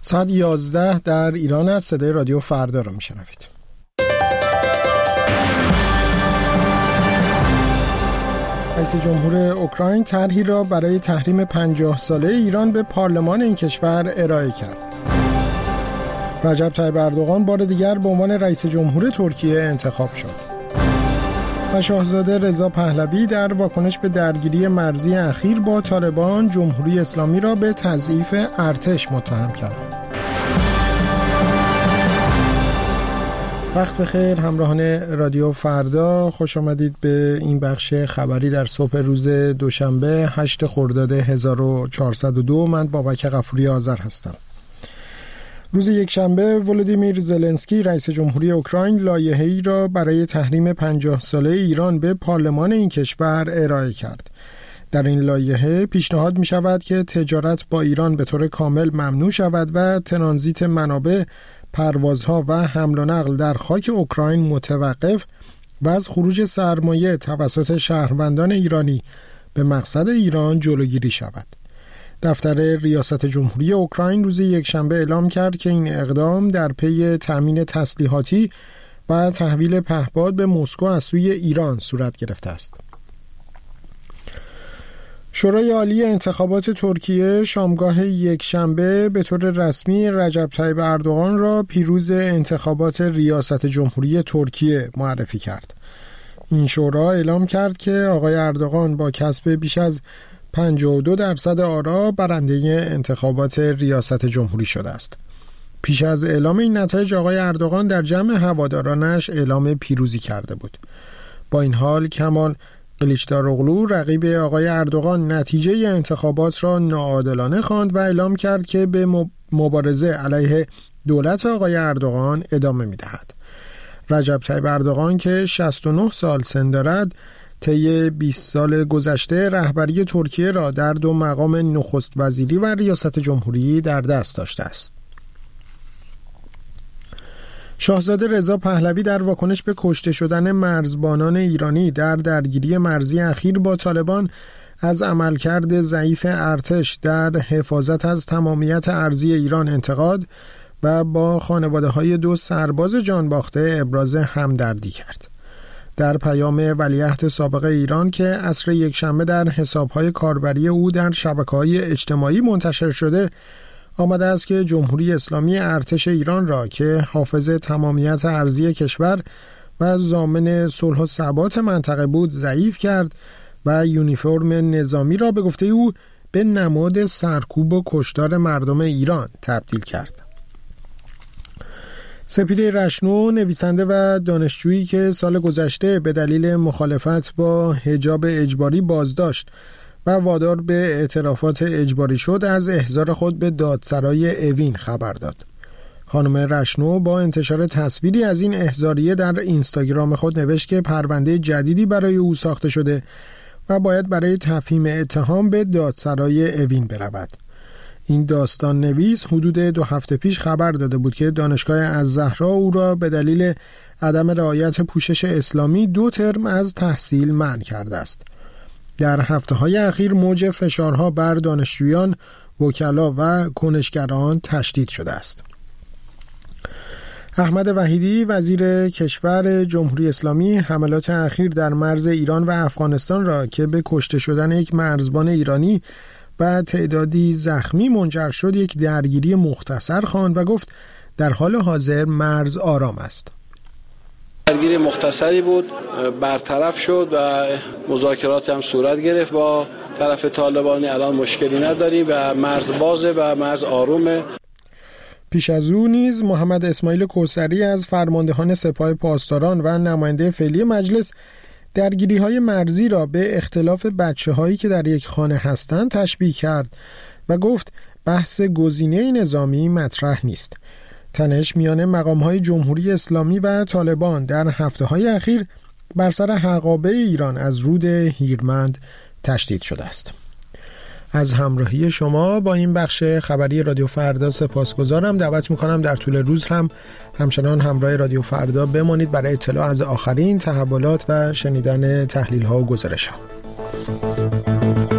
ساعت 11 در ایران است. صدای رادیو فردا رو میشنوید. رئیس جمهور اوکراین طرحی را برای تحریم 50 ساله ایران به پارلمان این کشور ارائه کرد. رجب طیب اردوغان بار دیگر به عنوان رئیس جمهور ترکیه انتخاب شد. و شاهزاده رضا پهلوی در واکنش به درگیری مرزی اخیر با طالبان جمهوری اسلامی را به تضعیف ارتش متهم کرد. وقت بخیر همراهان رادیو فردا، خوش آمدید به این بخش خبری در صبح روز دوشنبه 8 خرداد 1402. من بابک غفوری آذر هستم. روز یکشنبه ولودیمیر زلنسکی رئیس جمهوری اوکراین لایحه‌ای را برای تحریم 50 ساله ایران به پارلمان این کشور ارائه کرد. در این لایحه پیشنهاد می شود که تجارت با ایران به طور کامل ممنوع شود و ترانزیت منابع، پروازها و حمل و نقل در خاک اوکراین متوقف و از خروج سرمایه توسط شهروندان ایرانی به مقصد ایران جلوگیری شود. دفتر ریاست جمهوری اوکراین روز یکشنبه اعلام کرد که این اقدام در پی تامین تسلیحاتی و تحویل پهپاد به مسکو از سوی ایران صورت گرفته است. شورای عالی انتخابات ترکیه شامگاه یکشنبه به طور رسمی رجب طیب اردوغان را پیروز انتخابات ریاست جمهوری ترکیه معرفی کرد. این شورا اعلام کرد که آقای اردوغان با کسب بیش از 52% آرا برنده انتخابات ریاست جمهوری شده است. پیش از اعلام این نتایج آقای اردوغان در جمع هوادارانش اعلام پیروزی کرده بود. با این حال کمال قلیچداروغلو رقیب آقای اردوغان نتیجه انتخابات را ناعادلانه خواند و اعلام کرد که به مبارزه علیه دولت آقای اردوغان ادامه می‌دهد. رجب طیب اردوغان که 69 سال سن دارد، طی 20 سال گذشته رهبری ترکیه را در 2 مقام نخست وزیری و ریاست جمهوری در دست داشته است. شاهزاده رضا پهلوی در واکنش به کشته شدن مرزبانان ایرانی در درگیری مرزی اخیر با طالبان از عملکرد ضعیف ارتش در حفاظت از تمامیت ارضی ایران انتقاد و با خانواده‌های 2 سرباز جانباخته ابراز همدردی کرد. در پیام ولیعهد سابق ایران که عصر یکشنبه در حساب‌های کاربری او در شبکه‌های اجتماعی منتشر شده، آمده است که جمهوری اسلامی ارتش ایران را که حافظ تمامیت ارضی کشور و ضامن صلح و ثبات منطقه بود ضعیف کرد و یونیفرم نظامی را به گفته او به نماد سرکوب و کشتار مردم ایران تبدیل کرد. سپیده رشنو، نویسنده و دانشجویی که سال گذشته به دلیل مخالفت با حجاب اجباری بازداشت و وادار به اعترافات اجباری شد، از احضار خود به دادسرای اوین خبر داد. خانم رشنو با انتشار تصویری از این احضاریه در اینستاگرام خود نوشت که پرونده جدیدی برای او ساخته شده و باید برای تفهیم اتهام به دادسرای اوین برود. این داستان نویس حدود 2 هفته پیش خبر داده بود که دانشگاه الزهرا او را به دلیل عدم رعایت پوشش اسلامی 2 ترم از تحصیل منع کرده است. در هفته‌های اخیر موج فشارها بر دانشجویان، وکلا و کنشگران تشدید شده است. احمد وحیدی وزیر کشور جمهوری اسلامی حملات اخیر در مرز ایران و افغانستان را که به کشته شدن یک مرزبان ایرانی و تعدادی زخمی منجر شد یک درگیری مختصر خواند و گفت در حال حاضر مرز آرام است. درگیری مختصری بود، برطرف شد و مذاکرات هم صورت گرفت با طرف طالبانی. الان مشکلی نداریم و مرز بازه و مرز آرومه. پیش از او نیز محمد اسماعیل کوثری از فرماندهان سپاه پاسداران و نماینده فعلی مجلس درگیری‌های مرزی را به اختلاف بچه‌هایی که در یک خانه هستند تشبیه کرد و گفت بحث گزینه نظامی مطرح نیست. تنش میان مقام‌های جمهوری اسلامی و طالبان در هفته‌های اخیر بر سر حقابه ایران از رود هیرمند تشدید شده است. از همراهی شما با این بخش خبری رادیو فردا سپاسگزارم. دعوت میکنم در طول روز هم همچنان همراه رادیو فردا بمانید برای اطلاع از آخرین تحولات و شنیدن تحلیل ها و گزارش ها.